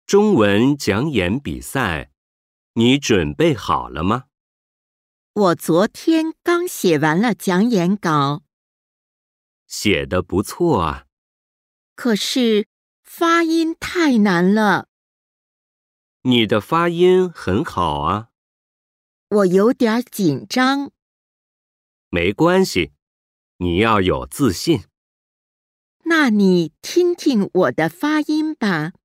中文讲演比赛，你准备好了吗？ 我昨天刚写完了讲演稿， 写得不错啊。 可是发音太难了， 你的发音很好啊。 我有点紧张。 没关系，你要有自信。 那你听听我的发音吧。